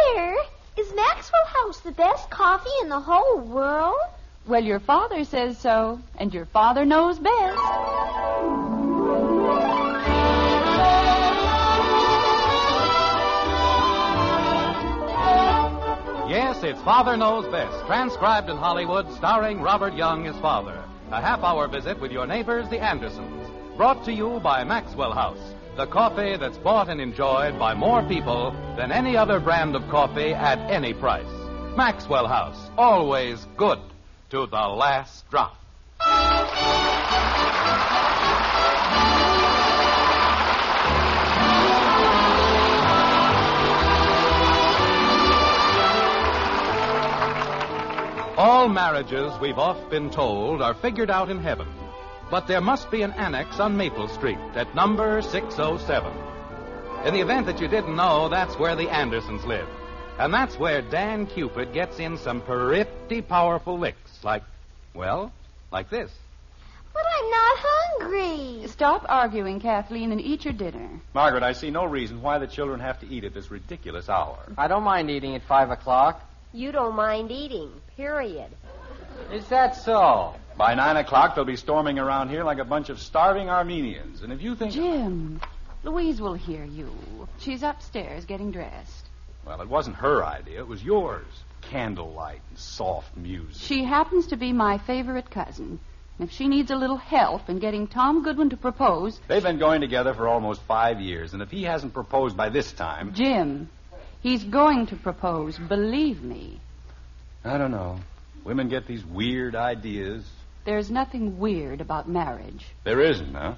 Dear, is Maxwell House the best coffee in the whole world? Well, your father says so, and your father knows best. Yes, it's Father Knows Best, transcribed in Hollywood, starring Robert Young as father. A half-hour visit with your neighbors, the Andersons. Brought to you by Maxwell House, the coffee that's bought and enjoyed by more people than any other brand of coffee at any price. Maxwell House, always good to the last drop. All marriages, we've oft been told, are figured out in heaven. But there must be an annex on Maple Street at number 607. In the event that you didn't know, that's where the Andersons live. And that's where Dan Cupid gets in some pretty powerful licks, like this. But I'm not hungry. Stop arguing, Kathleen, and eat your dinner. Margaret, I see no reason why the children have to eat at this ridiculous hour. I don't mind eating at 5 o'clock. You don't mind eating, period. Is that so? By 9 o'clock, they'll be storming around here like a bunch of starving Armenians. And if you think... Jim, Louise will hear you. She's upstairs getting dressed. Well, it wasn't her idea. It was yours. Candlelight and soft music. She happens to be my favorite cousin. And if she needs a little help in getting Tom Goodwin to propose... They've been going together for almost 5 years, and if he hasn't proposed by this time... Jim, he's going to propose, believe me. I don't know. Women get these weird ideas. There's nothing weird about marriage. There isn't, huh?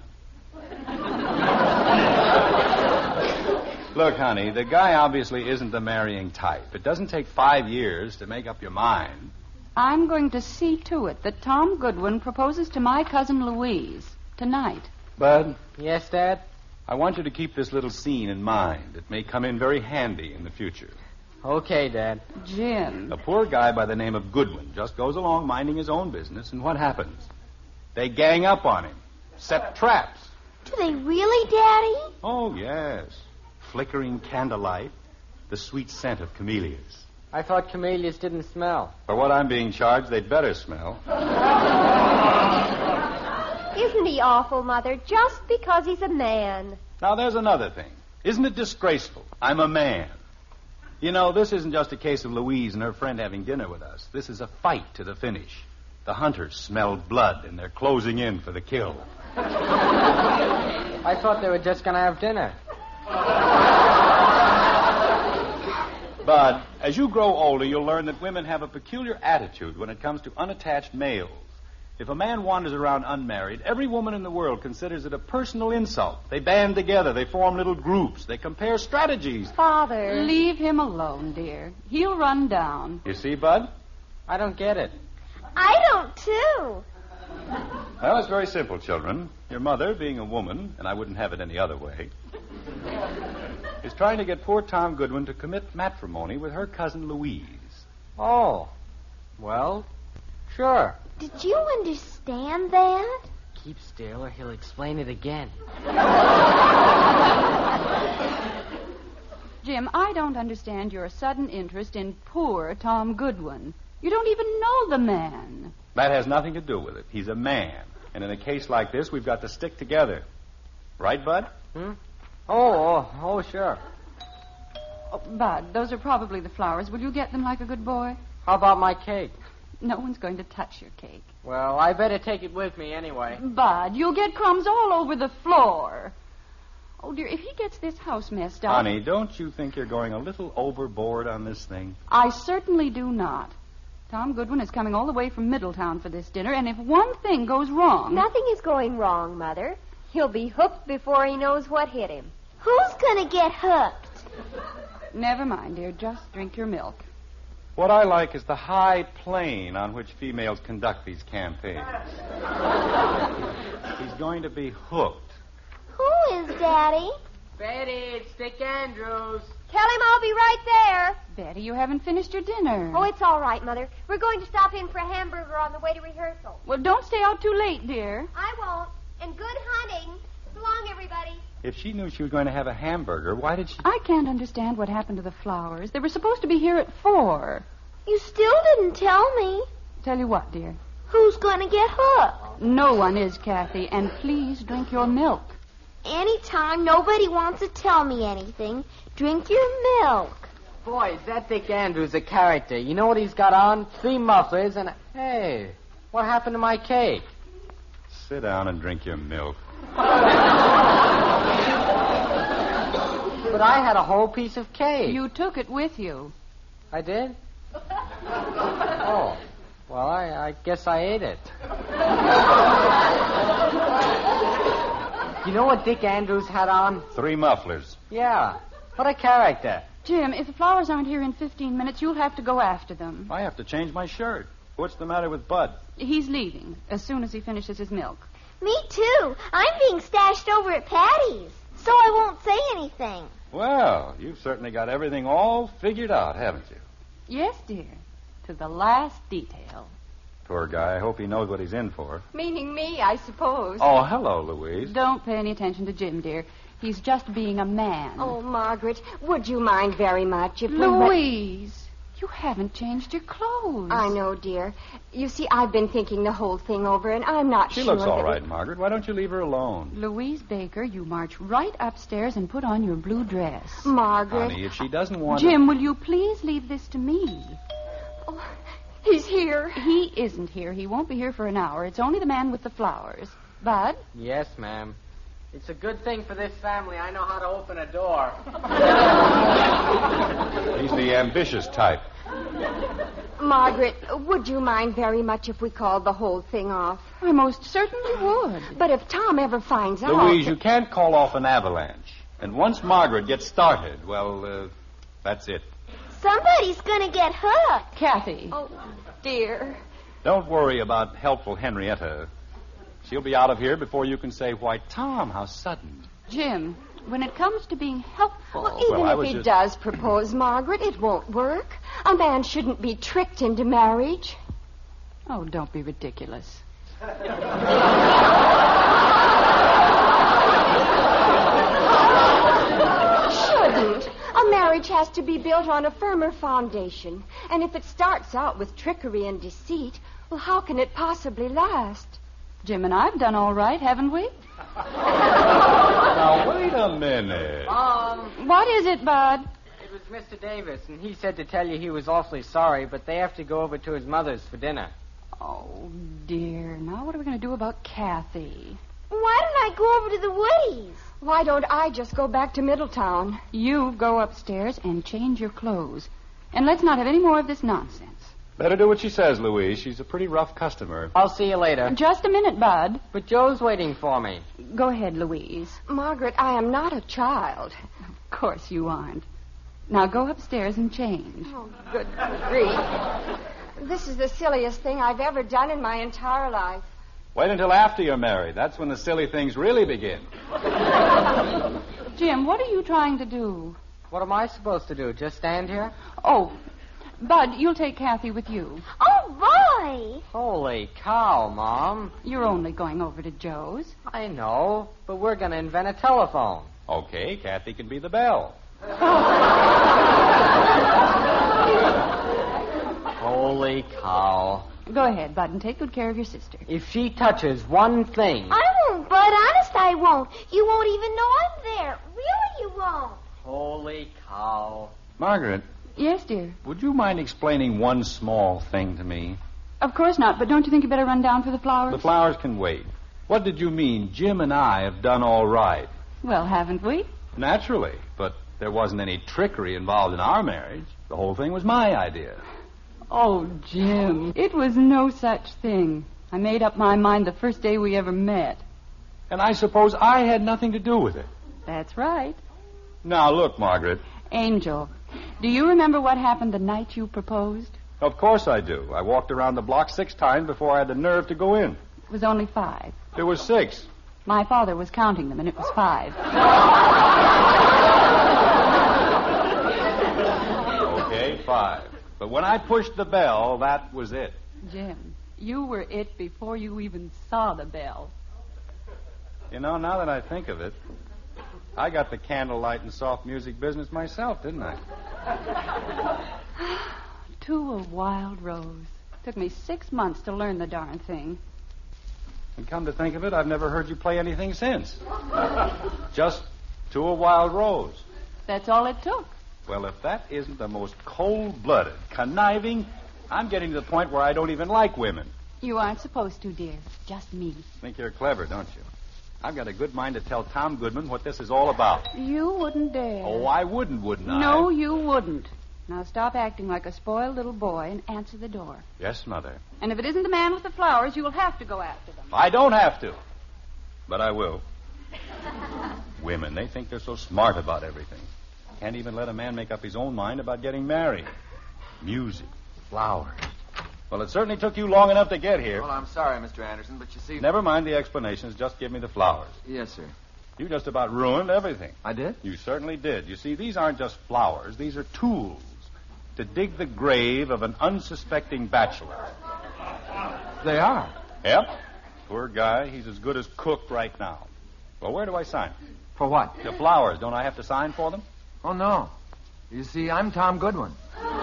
Look, honey, the guy obviously isn't the marrying type. It doesn't take 5 years to make up your mind. I'm going to see to it that Tom Goodwin proposes to my cousin Louise tonight. Bud? Yes, Dad? I want you to keep this little scene in mind. It may come in very handy in the future. Okay, Dad. Jim. A poor guy by the name of Goodwin just goes along minding his own business, and what happens? They gang up on him, set traps. Do they really, Daddy? Oh, yes. Flickering candlelight, the sweet scent of camellias. I thought camellias didn't smell. For what I'm being charged, they'd better smell. Isn't he awful, Mother, just because he's a man? Now, there's another thing. Isn't it disgraceful? I'm a man. You know, this isn't just a case of Louise and her friend having dinner with us. This is a fight to the finish. The hunters smell blood, and they're closing in for the kill. I thought they were just going to have dinner. But as you grow older, you'll learn that women have a peculiar attitude when it comes to unattached males. If a man wanders around unmarried, every woman in the world considers it a personal insult. They band together. They form little groups. They compare strategies. Father. Leave him alone, dear. He'll run down. You see, Bud? I don't get it. I don't, too. Well, it's very simple, children. Your mother, being a woman, and I wouldn't have it any other way, is trying to get poor Tom Goodwin to commit matrimony with her cousin Louise. Oh. Well, sure. Did you understand that? Keep still or he'll explain it again. Jim, I don't understand your sudden interest in poor Tom Goodwin. You don't even know the man. That has nothing to do with it. He's a man. And in a case like this, we've got to stick together. Right, Bud? Oh, sure. Oh, Bud, those are probably the flowers. Will you get them like a good boy? How about my cake? No one's going to touch your cake. Well, I better take it with me anyway. Bud, you'll get crumbs all over the floor. Oh, dear, if he gets this house messed up... Honey, don't you think you're going a little overboard on this thing? I certainly do not. Tom Goodwin is coming all the way from Middletown for this dinner, and if one thing goes wrong... Nothing is going wrong, Mother. He'll be hooked before he knows what hit him. Who's going to get hooked? Never mind, dear. Just drink your milk. What I like is the high plane on which females conduct these campaigns. He's going to be hooked. Who is, Daddy? Betty, it's Dick Andrews. Tell him I'll be right there. Betty, you haven't finished your dinner. Oh, it's all right, Mother. We're going to stop in for a hamburger on the way to rehearsal. Well, don't stay out too late, dear. I won't. And good hunting. So long, everybody. If she knew she was going to have a hamburger, why did she... I can't understand what happened to the flowers. They were supposed to be here at 4. You still didn't tell me. Tell you what, dear. Who's going to get hooked? No one is, Kathy, and please drink your milk. Anytime nobody wants to tell me anything, drink your milk. Boys, that Dick Andrews a character. You know what he's got on? 3 mufflers and... Hey, what happened to my cake? Sit down and drink your milk. But I had a whole piece of cake. You took it with you. I did? Oh. Well, I guess I ate it. You know what Dick Andrews had on? 3 mufflers. Yeah. What a character. Jim, if the flowers aren't here in 15 minutes, you'll have to go after them. I have to change my shirt. What's the matter with Bud? He's leaving as soon as he finishes his milk. Me too. I'm being stashed over at Patty's, so I won't say anything. Well, you've certainly got everything all figured out, haven't you? Yes, dear. To the last detail. Poor guy. I hope he knows what he's in for. Meaning me, I suppose. Oh, hello, Louise. Don't pay any attention to Jim, dear. He's just being a man. Oh, Margaret, would you mind very much if Louise, you haven't changed your clothes. I know, dear. You see, I've been thinking the whole thing over, and I'm not She sure looks all that right, Margaret. Why don't you leave her alone? Louise Baker, you march right upstairs and put on your blue dress. Margaret. Honey, if she doesn't want Jim, will you please leave this to me? Oh, he's here. He isn't here. He won't be here for an hour. It's only the man with the flowers. Bud? Yes, ma'am. It's a good thing for this family. I know how to open a door. He's the ambitious type. Margaret, would you mind very much if we called the whole thing off? I most certainly would. But if Tom ever finds out... Louise, you can't call off an avalanche. And once Margaret gets started, well, that's it. Somebody's going to get hooked. Kathy. Oh, dear. Don't worry about helpful Henrietta. She'll be out of here before you can say, why, Tom, how sudden. Jim, when it comes to being helpful... Well, even I if was he just- does propose, Margaret, it won't work. A man shouldn't be tricked into marriage. Oh, don't be ridiculous. Shouldn't. A marriage has to be built on a firmer foundation. And if it starts out with trickery and deceit, well, how can it possibly last? Jim and I've done all right, haven't we? Now, wait a minute. What is it, Bud? It was Mr. Davis, and he said to tell you he was awfully sorry, but they have to go over to his mother's for dinner. Oh, dear. Now what are we going to do about Kathy? Why don't I go over to the Woodies? Why don't I just go back to Middletown? You go upstairs and change your clothes. And let's not have any more of this nonsense. Better do what she says, Louise. She's a pretty rough customer. I'll see you later. Just a minute, Bud. But Joe's waiting for me. Go ahead, Louise. Margaret, I am not a child. Of course you aren't. Now go upstairs and change. Oh, good grief. This is the silliest thing I've ever done in my entire life. Wait until after you're married. That's when the silly things really begin. Jim, what are you trying to do? What am I supposed to do? Just stand here? Oh, Bud, you'll take Kathy with you. Oh, boy! Holy cow, Mom. You're only going over to Joe's. I know, but we're going to invent a telephone. Okay, Kathy can be the bell. Holy cow. Go ahead, Bud, and take good care of your sister. If she touches one thing... I won't, Bud. Honest, I won't. You won't even know I'm there. Really, you won't. Holy cow. Margaret, Yes, dear. would you mind explaining one small thing to me? Of course not, but don't you think you better run down for the flowers? The flowers can wait. What did you mean, Jim and I have done all right? Well, haven't we? Naturally, but there wasn't any trickery involved in our marriage. The whole thing was my idea. Oh, Jim, it was no such thing. I made up my mind the first day we ever met. And I suppose I had nothing to do with it. That's right. Now, look, Margaret. Angel, do you remember what happened the night you proposed? Of course I do. I walked around the block 6 times before I had the nerve to go in. It was only 5. There was 6. My father was counting them, and it was 5. Okay, 5. But when I pushed the bell, that was it. Jim, you were it before you even saw the bell. You know, now that I think of it, I got the candlelight and soft music business myself, didn't I? To a Wild Rose. Took me 6 months to learn the darn thing. And come to think of it, I've never heard you play anything since. Just To a Wild Rose. That's all it took. Well, if that isn't the most cold-blooded, conniving, I'm getting to the point where I don't even like women. You aren't supposed to, dear. Just me. Think you're clever, don't you? I've got a good mind to tell Tom Goodman what this is all about. You wouldn't dare. Oh, I wouldn't I? No, you wouldn't. Now stop acting like a spoiled little boy and answer the door. Yes, Mother. And if it isn't the man with the flowers, you will have to go after them. I don't have to. But I will. Women, they think they're so smart about everything. Can't even let a man make up his own mind about getting married. Music, flowers. Well, it certainly took you long enough to get here. Well, I'm sorry, Mr. Anderson, but you see... Never mind the explanations. Just give me the flowers. Yes, sir. You just about ruined everything. I did? You certainly did. You see, these aren't just flowers. These are tools to dig the grave of an unsuspecting bachelor. They are? Yep. Poor guy. He's as good as cooked right now. Well, where do I sign? For what? The flowers. Don't I have to sign for them? Oh, no. You see, I'm Tom Goodwin.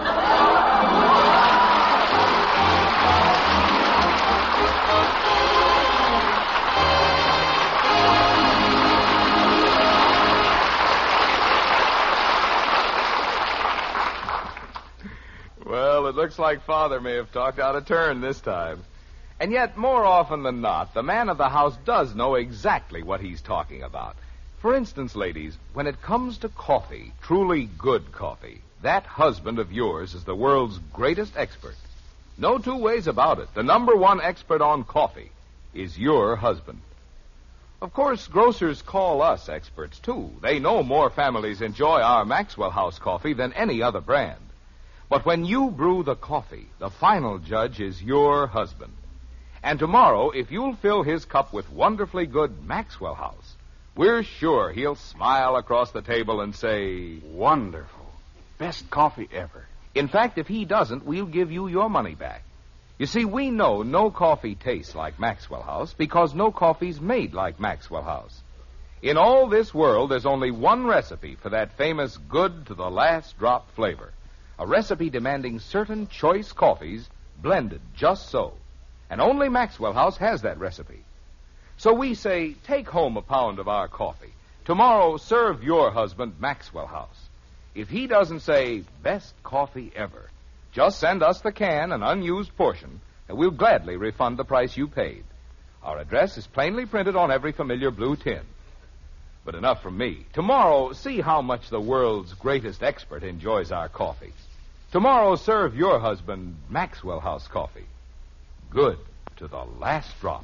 Well, it looks like Father may have talked out of turn this time. And yet, more often than not, the man of the house does know exactly what he's talking about. For instance, ladies, when it comes to coffee, truly good coffee, that husband of yours is the world's greatest expert. No two ways about it. The number one expert on coffee is your husband. Of course, grocers call us experts, too. They know more families enjoy our Maxwell House coffee than any other brand. But when you brew the coffee, the final judge is your husband. And tomorrow, if you'll fill his cup with wonderfully good Maxwell House, we're sure he'll smile across the table and say, Wonderful. Best coffee ever. In fact, if he doesn't, we'll give you your money back. You see, we know no coffee tastes like Maxwell House because no coffee's made like Maxwell House. In all this world, there's only one recipe for that famous good to the last drop flavor. A recipe demanding certain choice coffees blended just so. And only Maxwell House has that recipe. So we say, take home a pound of our coffee. Tomorrow, serve your husband Maxwell House. If he doesn't say, best coffee ever, just send us the can, an unused portion, and we'll gladly refund the price you paid. Our address is plainly printed on every familiar blue tin. But enough from me. Tomorrow, see how much the world's greatest expert enjoys our coffee. Tomorrow, serve your husband Maxwell House coffee. Good to the last drop.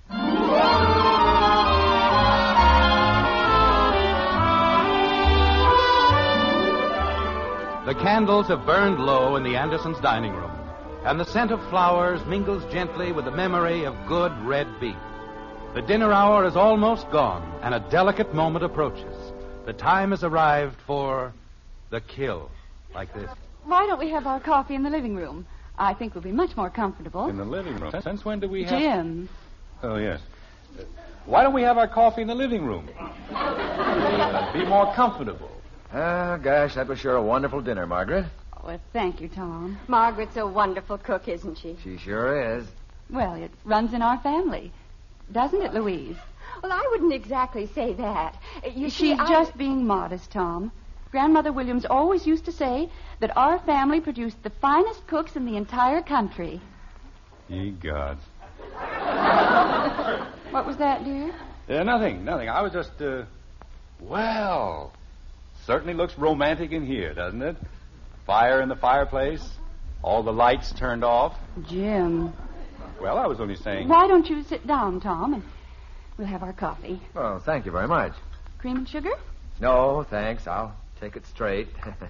The candles have burned low in the Andersons' dining room, and the scent of flowers mingles gently with the memory of good red beef. The dinner hour is almost gone, and a delicate moment approaches. The time has arrived for the kill, like this. Why don't we have our coffee in the living room? I think we'll be much more comfortable. In the living room? Since when do we have... Jim. Oh, yes. Why don't we have our coffee in the living room? Be more comfortable. Gosh, that was sure a wonderful dinner, Margaret. Oh, well, thank you, Tom. Margaret's a wonderful cook, isn't she? She sure is. Well, it runs in our family. Doesn't it, Louise? Well, I wouldn't exactly say that. You see, She's just being modest, Tom. Grandmother Williams always used to say that our family produced the finest cooks in the entire country. Ye gods. What was that, dear? Nothing. I was just, well, certainly looks romantic in here, doesn't it? Fire in the fireplace, all the lights turned off. Jim. Well, I was only saying... Why don't you sit down, Tom, and we'll have our coffee. Oh, thank you very much. Cream and sugar? No, thanks. I'll take it straight.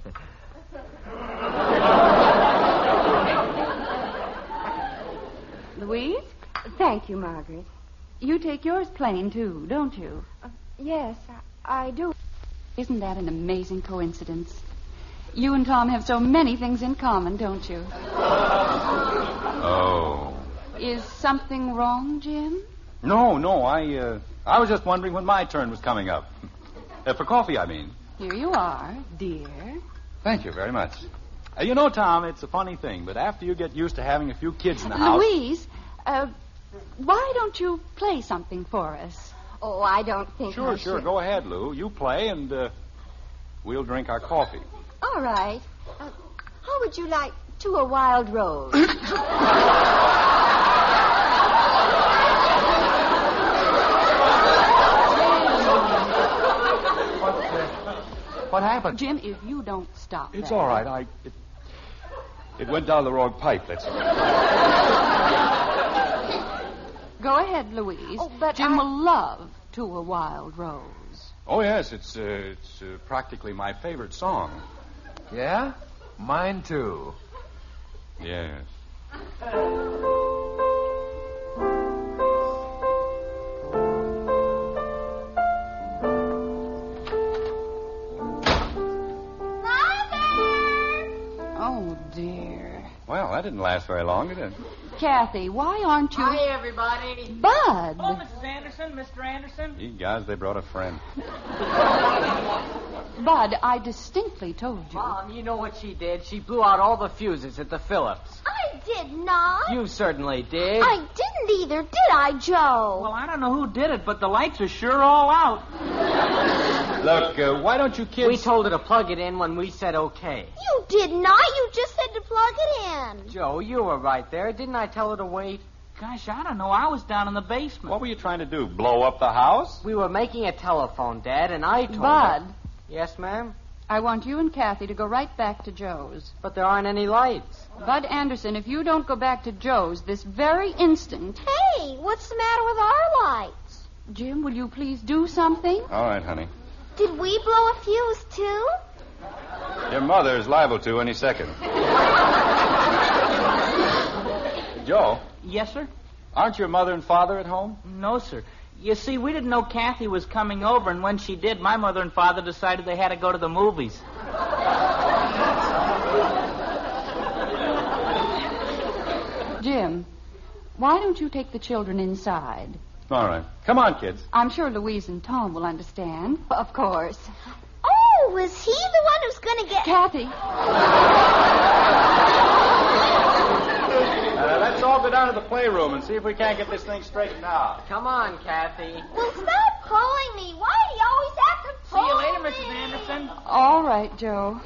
Louise? Thank you, Margaret. You take yours plain, too, don't you? Yes, I do. Isn't that an amazing coincidence? You and Tom have so many things in common, don't you? Oh. Is something wrong, Jim? No, I was just wondering when my turn was coming up. For coffee, I mean. Here you are, dear. Thank you very much. You know, Tom, it's a funny thing, but after you get used to having a few kids in the house... Louise, why don't you play something for us? Oh, I don't think I Sure. should. Go ahead, Lou. You play, and we'll drink our coffee. All right. How would you like To a Wild Rose? What happened? Jim, if you don't stop It's that. all right. It went down the wrong pipe, that's all. Go ahead, Louise. Oh, but Jim I- will love To a Wild Rose. Oh, yes, it's practically my favorite song. Yeah? Mine, too. Yes. Oh, dear. Well, that didn't last very long, did it? Kathy, why aren't you... Hi, everybody. Bud! Oh, Mrs. Anderson, Mr. Anderson. You guys, they brought a friend. Bud, I distinctly told you. Mom, you know what she did? She blew out all the fuses at the Phillips. I did not. You certainly did. I didn't either, did I, Joe? Well, I don't know who did it, but the lights are sure all out. Look, why don't you kids... We told her to plug it in when we said okay. You did not. You just said to plug it in. Joe, you were right there. Didn't I tell her to wait? Gosh, I don't know. I was down in the basement. What were you trying to do, blow up the house? We were making a telephone, Dad, and I told Bud, her... Yes, ma'am? I want you and Kathy to go right back to Joe's. But there aren't any lights. Bud Anderson, if you don't go back to Joe's this very instant... Hey, what's the matter with our lights? Jim, will you please do something? All right, honey. Did we blow a fuse, too? Your mother is liable to any second. Joe, Yes, sir? aren't your mother and father at home? No, sir. You see, we didn't know Kathy was coming over, and when she did, my mother and father decided they had to go to the movies. Jim, why don't you take the children inside? All right. Come on, kids. I'm sure Louise and Tom will understand. Of course. Oh, was he the one who's going to get... Kathy, Let's all go down to the playroom and see if we can't get this thing straightened out. Come on, Kathy. Well, stop pulling me. Why do you always have to See pull you later, me? Mrs. Anderson. all right, Joe.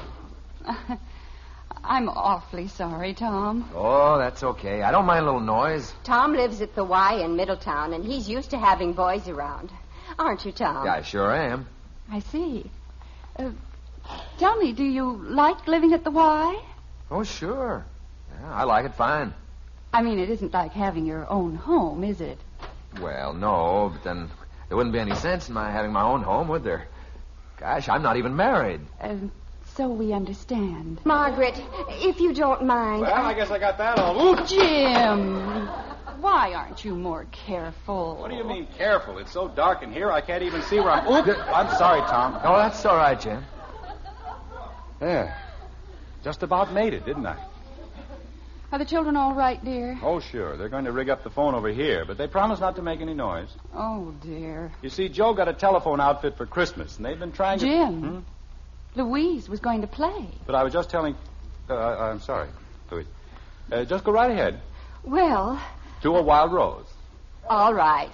I'm awfully sorry, Tom. Oh, that's okay. I don't mind a little noise. Tom lives at the Y in Middletown, and he's used to having boys around. Aren't you, Tom? Yeah, I sure am. I see. Tell me, do you like living at the Y? Oh, sure. Yeah, I like it fine. I mean, it isn't like having your own home, is it? Well, no, but then there wouldn't be any sense in my having my own home, would there? Gosh, I'm not even married. So we understand. Margaret, if you don't mind. Well, I guess I got that all. Ooh! Jim, why aren't you more careful? What do you mean careful? It's so dark in here I can't even see where I'm... Oop! I'm sorry, Tom. Oh, that's all right, Jim. Yeah. Just about made it, didn't I? Are the children all right, dear? Oh, sure. They're going to rig up the phone over here, but they promised not to make any noise. Oh, dear. You see, Joe got a telephone outfit for Christmas, and they've been trying to... Jim, Louise was going to play. But I was just telling... I'm sorry, Louise. Just go right ahead. Well, To a Wild Rose. all right.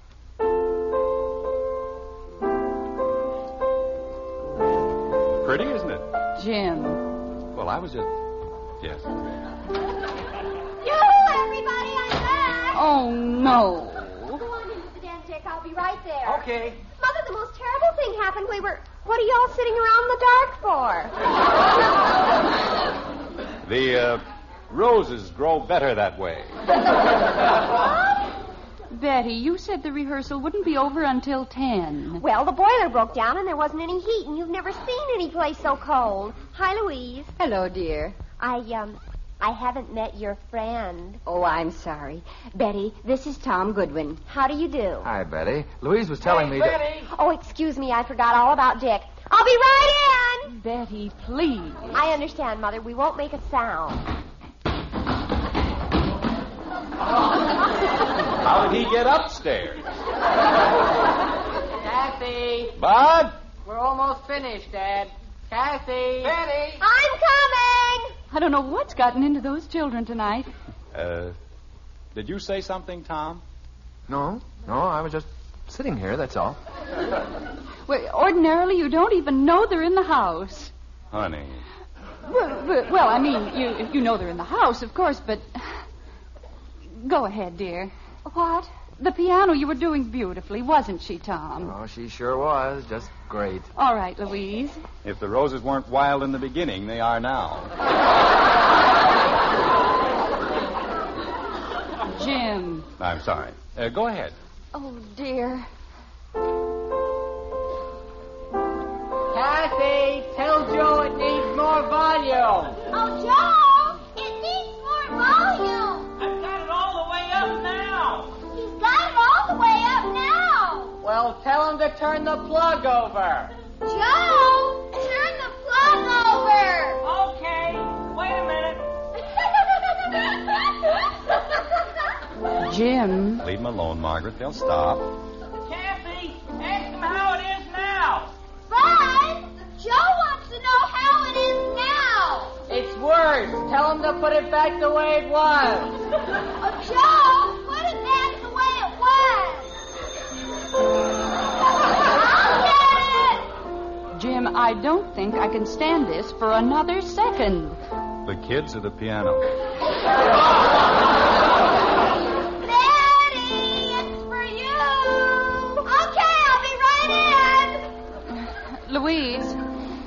Pretty, isn't it? Jim. Well, I was just... Yes. Yoo-hoo, everybody, I'm back. Oh, no. Go on in, Mr. Danczyk. I'll be right there. Okay. Mother, the most terrible thing happened. What are y'all sitting around in the dark for? The roses grow better that way. Betty, you said the rehearsal wouldn't be over until 10. Well, the boiler broke down and there wasn't any heat, and you've never seen any place so cold. Hi, Louise. Hello, dear. I haven't met your friend. Oh, I'm sorry. Betty, this is Tom Goodwin. How do you do? Hi, Betty. Louise was telling me that... Betty. Oh, excuse me, I forgot all about Dick. I'll be right in. Betty, please. I understand, Mother. We won't make a sound. How did he get upstairs? Dad, Kathy! Bud? We're almost finished, Dad. Kathy! Betty! I'm coming! I don't know what's gotten into those children tonight. Did you say something, Tom? No, I was just sitting here, that's all. Well, ordinarily, you don't even know they're in the house. Honey. Well, I mean, you know they're in the house, of course, but... Go ahead, dear. What? The piano, you were doing beautifully, wasn't she, Tom? Oh, she sure was. Just great. All right, Louise. If the roses weren't wild in the beginning, they are now. Jim. I'm sorry. Go ahead. Oh, dear. Kathy, tell Joe it needs more volume. Oh, Joe, it needs more volume. I've got it all the way up now. He's got it all the way up now. Well, tell him to turn the plug over. Joe, turn the plug over. Okay, wait a minute. Jim. Leave them alone, Margaret. They'll stop. Kathy, ask him how it is now. Bud, Joe wants to know how it is now. It's worse. Tell him to put it back the way it was. Oh, Joe, put it back the way it was. I'll get it. Jim, I don't think I can stand this for another second. The kids or the piano? Betty, it's for you. Okay, I'll be right in. Louise.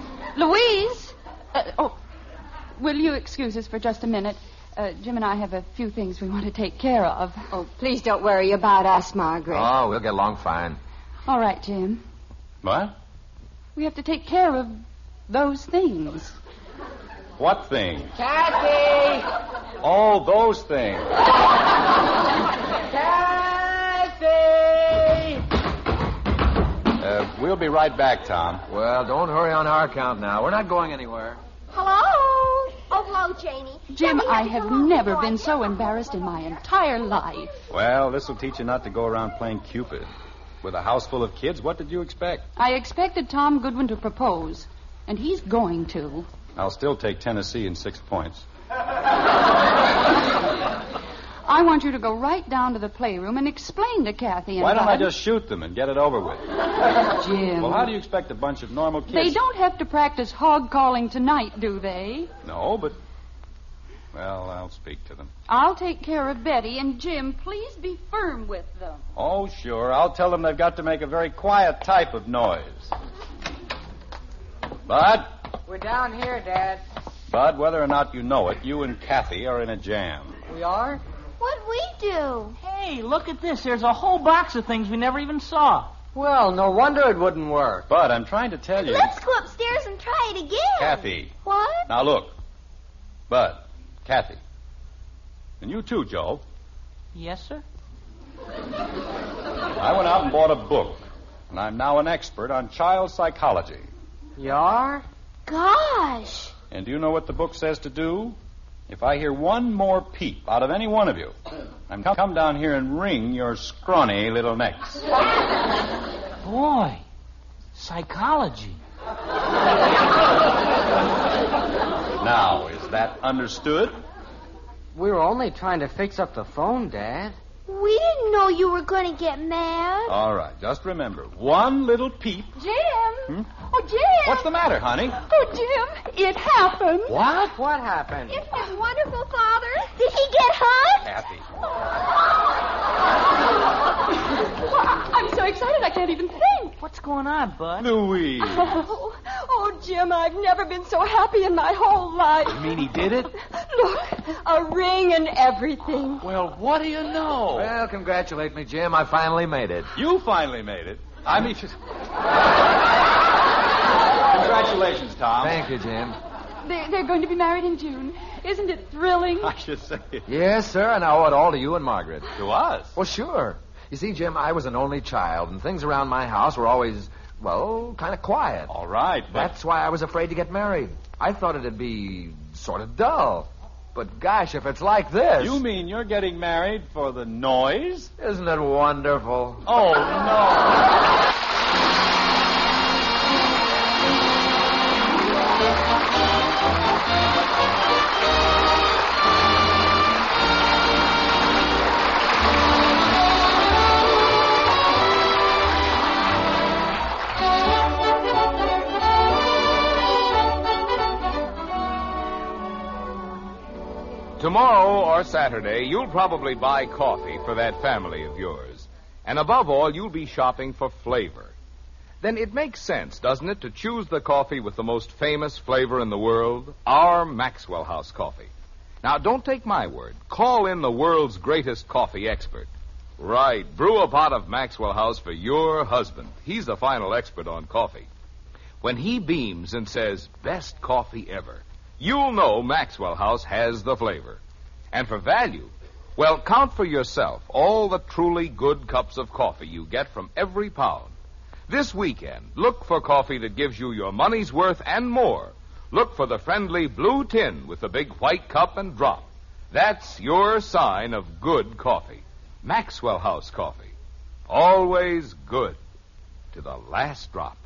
Will you excuse us for just a minute? Jim and I have a few things we want to take care of. Oh, please don't worry about us, Margaret. Oh, we'll get along fine. All right, Jim. What? We have to take care of those things. What thing? Kathy! Oh, those things. Kathy! We'll be right back, Tom. Well, don't hurry on our account now. We're not going anywhere. Hello? Oh, hello, Janie. Jim, Let me I have have your phone never before I been so go. embarrassed in my entire life. Well, this will teach you not to go around playing Cupid. With a house full of kids, what did you expect? I expected Tom Goodwin to propose, and he's going to. I'll still take Tennessee in 6 points. I want you to go right down to the playroom and explain to Kathy and Why don't I Bud- just shoot them and get it over with? Jim. Well, how do you expect a bunch of normal kids... They don't have to practice hog calling tonight, do they? No, but... Well, I'll speak to them. I'll take care of Betty, and Jim, please be firm with them. Oh, sure. I'll tell them they've got to make a very quiet type of noise. Bud? We're down here, Dad. Bud, whether or not you know it, you and Kathy are in a jam. We are? What'd we do? Hey, look at this. There's a whole box of things we never even saw. Well, no wonder it wouldn't work. Bud, I'm trying to tell you... Let's go upstairs and try it again. Kathy. What? Now, look. Bud, Kathy. And you too, Joe. Yes, sir? I went out and bought a book, and I'm now an expert on child psychology. You are? Gosh. And do you know what the book says to do? If I hear one more peep out of any one of you, I'm come down here and wring your scrawny little necks. Boy, psychology. Now, is that understood? We were only trying to fix up the phone, Dad. We didn't know you were going to get mad. All right, just remember, one little peep. Jim! Oh, Jim! What's the matter, honey? Oh, Jim, it happened. What? What happened? Isn't it wonderful, Father? Did he get hugged? Kathy. I'm so excited I can't even think. What's going on, Bud? Louise. Oh, Jim, I've never been so happy in my whole life. You mean he did it? Look, a ring and everything. Well, what do you know? Well, congratulate me, Jim. I finally made it. You finally made it. I mean... Congratulations, Tom. Thank you, Jim. They're going to be married in June. Isn't it thrilling? I should say it. Yes, sir, and I owe it all to you and Margaret. To us? Well, sure. You see, Jim, I was an only child, and things around my house were always, well, kind of quiet. All right, but... That's why I was afraid to get married. I thought it'd be sort of dull. But gosh, if it's like this... You mean you're getting married for the noise? Isn't it wonderful? Oh, no. Tomorrow or Saturday, you'll probably buy coffee for that family of yours. And above all, you'll be shopping for flavor. Then it makes sense, doesn't it, to choose the coffee with the most famous flavor in the world, our Maxwell House coffee. Now, don't take my word. Call in the world's greatest coffee expert. Right, brew a pot of Maxwell House for your husband. He's the final expert on coffee. When he beams and says, best coffee ever, you'll know Maxwell House has the flavor. And for value, well, count for yourself all the truly good cups of coffee you get from every pound. This weekend, look for coffee that gives you your money's worth and more. Look for the friendly blue tin with the big white cup and drop. That's your sign of good coffee. Maxwell House coffee. Always good to the last drop.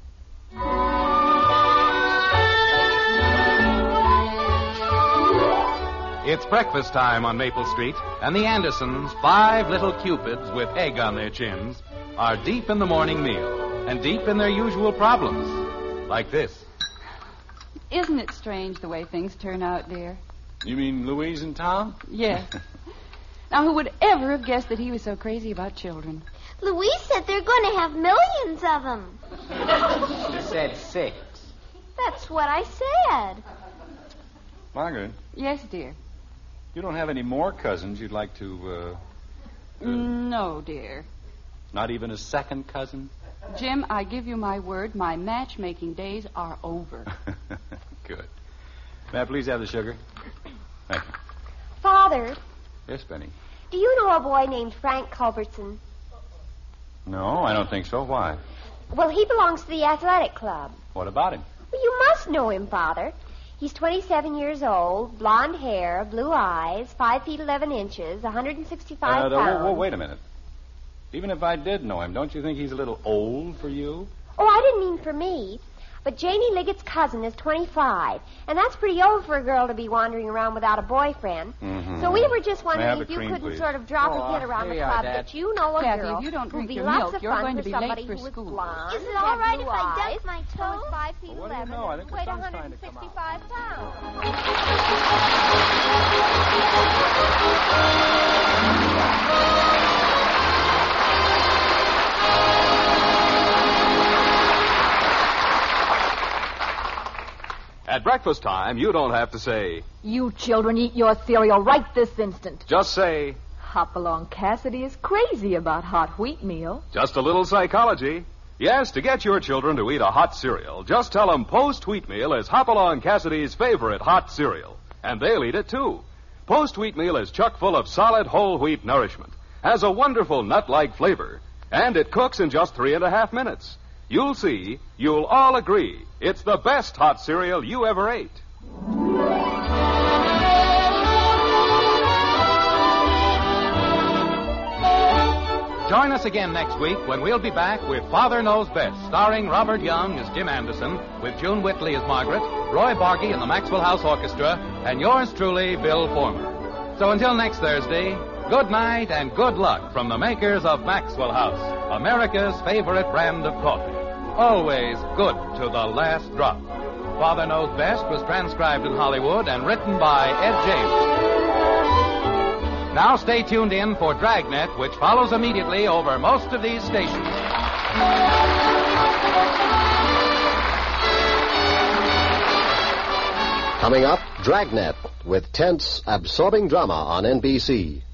It's breakfast time on Maple Street, and the Andersons, 5 little cupids with egg on their chins, are deep in the morning meal and deep in their usual problems, like this. Isn't it strange the way things turn out, dear? You mean Louise and Tom? Yes. Now, who would ever have guessed that he was so crazy about children? Louise said they're going to have millions of them. She said 6. That's what I said. Margaret, Yes, dear. you don't have any more cousins you'd like to, No, dear. not even a second cousin? Jim, I give you my word, my matchmaking days are over. Good. May I please have the sugar? Thank you. Father, Yes, Benny. do you know a boy named Frank Culbertson? No, I don't think so. Why? Well, he belongs to the athletic club. What about him? Well, you must know him, Father. He's 27 years old, blonde hair, blue eyes, 5 feet 11 inches, 165 pounds. Wait a minute. Even if I did know him, don't you think he's a little old for you? Oh, I didn't mean for me. But Janie Liggett's cousin is 25, and that's pretty old for a girl to be wandering around without a boyfriend. Mm-hmm. So we were just May I wondering have if the you cream, couldn't please? sort of drop a hint around here the you are, club Dad. that you know a Kathy, girl if you don't who'd drink be your lots milk, of you're fun going to for be late somebody for who was school. blonde, Is it had all right blue if I eyes, dunk my who was toes? 5 feet Well, what do you 11, know? I think the weighed sun's trying to come 165 pounds. At breakfast time, you don't have to say, You children eat your cereal right this instant. just say, Hopalong Cassidy is crazy about hot wheatmeal. just a little psychology. Yes, to get your children to eat a hot cereal, just tell them Post Wheatmeal is Hopalong Cassidy's favorite hot cereal. And they'll eat it, too. Post Wheatmeal is chock full of solid whole wheat nourishment, has a wonderful nut-like flavor, and it cooks in just 3.5 minutes. You'll see, you'll all agree, it's the best hot cereal you ever ate. Join us again next week when we'll be back with Father Knows Best, starring Robert Young as Jim Anderson, with June Whitley as Margaret, Roy Bargy and the Maxwell House Orchestra, and yours truly, Bill Former. So until next Thursday, good night and good luck from the makers of Maxwell House, America's favorite brand of coffee. Always good to the last drop. Father Knows Best was transcribed in Hollywood and written by Ed James. Now stay tuned in for Dragnet, which follows immediately over most of these stations. Coming up, Dragnet with tense, absorbing drama on NBC.